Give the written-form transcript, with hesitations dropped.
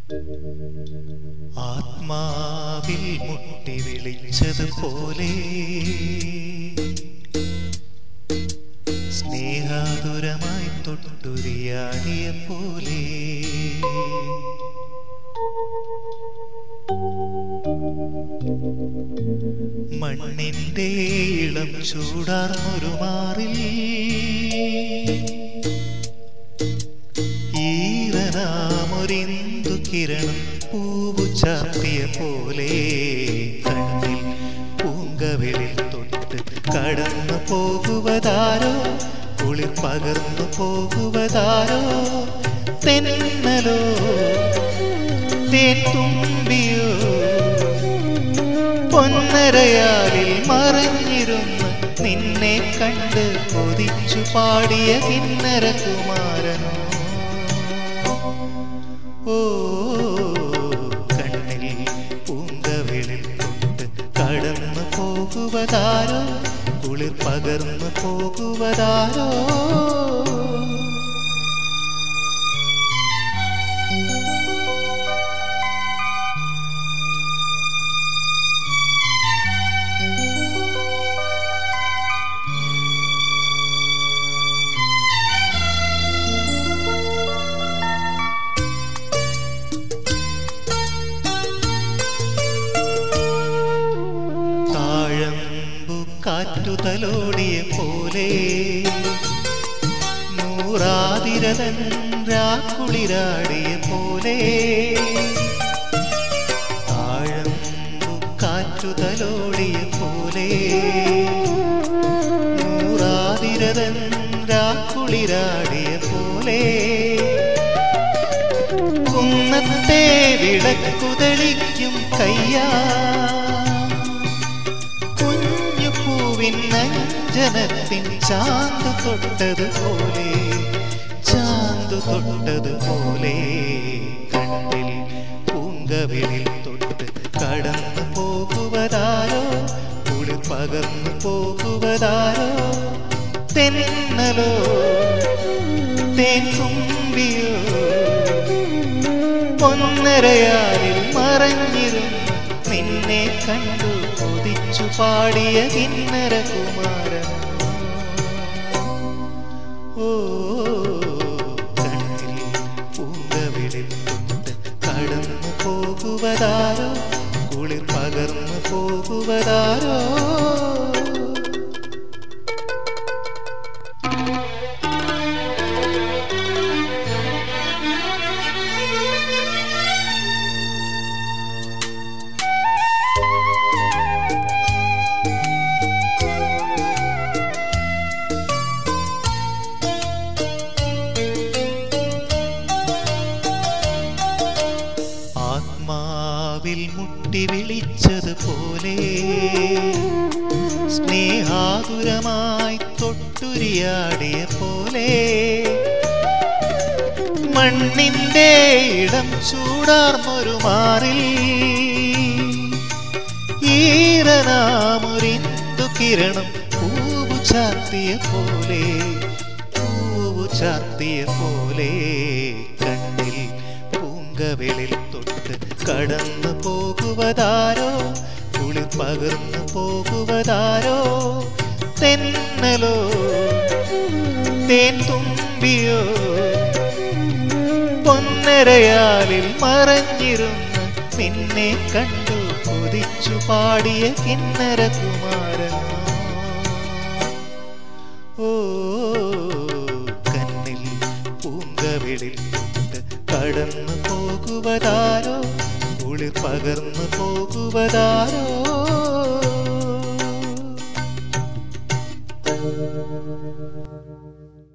ആത്മാവിൽ മുട്ടി വിളിച്ചതുപോലെ സ്നേഹാതുരമായി തൊട്ടുരിയാടിയ പോലെ മണ്ണിന്റെ ഇളം ചൂടാർന്നൊരു മാറിൽ ഈറനാമൊരിന്തു കിരണം പൂവു ചാർത്തിയ പോലെ കണ്ണിൽ പൂങ്കവിളിൽ തൊട്ട് കടന്നു പോകുവതാരോ കുളിർ പകർന്നു പോകുവതാരോ തെന്നലോ തേൻ തുമ്പിയോ പൊന്നരയാലിൽ മറഞ്ഞിരുന്ന് നിന്നെ കണ്ട് കൊതിച്ചു പാടിയ കിന്നരകുമാരനോ ഓ കണ്ണിൽ പൂങ്കവിളിൽ തൊട്ട് കടന്നു പോകുവതാരോ കുളിർ പകർന്നു പോകുവതാരോ കാറ്റുതലോടിയ പോലെ നൂറാതിരതൻ രാക്കുളിരാടിയ പോലെ താഴമ്പു കാറ്റുതലോടിയ പോലെ നൂറാതിരതൻ രാക്കുളിരാടിയ പോലെ കുന്നത്തെ വിളക്കുതെളിക്കും കയ്യാ ിൻ ചാന്തു തൊട്ടതുപോലെ ചാന്തു തൊട്ടതുപോലെ കണ്ണിൽ പൂങ്കവിളിൽ തൊട്ട് കടന്നു പോകുവതാരോ കുളിർ പകർന്നു പോകുവതാരോ തെന്നലോ തേൻ തുമ്പിയോ പൊന്നരയാലിൽ മറഞ്ഞിരുന്നു നിന്നെ കണ്ടു കൊതിച്ചു പാടിയ കിന്നരകുമാരൻ ഓ കണ്ണിൽ പൂങ്കവിളിൽ തൊട്ട് കടന്നു പോകുവതാരോ കുളിർ പകർന്നു പോകുവതാരോ ആത്മാവിൽ മുട്ടി വിളിച്ചതുപോലെ സ്നേഹാതുരമായി തൊട്ടുരിയാടിയ പോലെ മണ്ണിന്റെ ഇടം ചൂടാർന്നൊരു മാറിൽ ഈറനാമൊരിന്തു കിരണം പൂവു ചാർത്തിയ പോലെ പൂവു ചാർത്തിയ പോലെ കണ്ണിൽ പൂങ്കവിളിൽ തൊട്ട് കടന്നു പോകുവതാരോ കുളിർ പകർന്നു പോകുവതാരോ തെന്നലോ തേൻ തുമ്പിയോ പൊന്നരയാലിൽ മറഞ്ഞിരുന്ന് നിന്നെ കണ്ടു കൊതിച്ചു പാടിയ കിന്നരകുമാരൻ ഓ കണ്ണിൽ പൂങ്കവിളിൽ തൊട്ട് കടന്നു പോകുവതാരോ കുളിർ പകർന്നു പോകുവതാരോ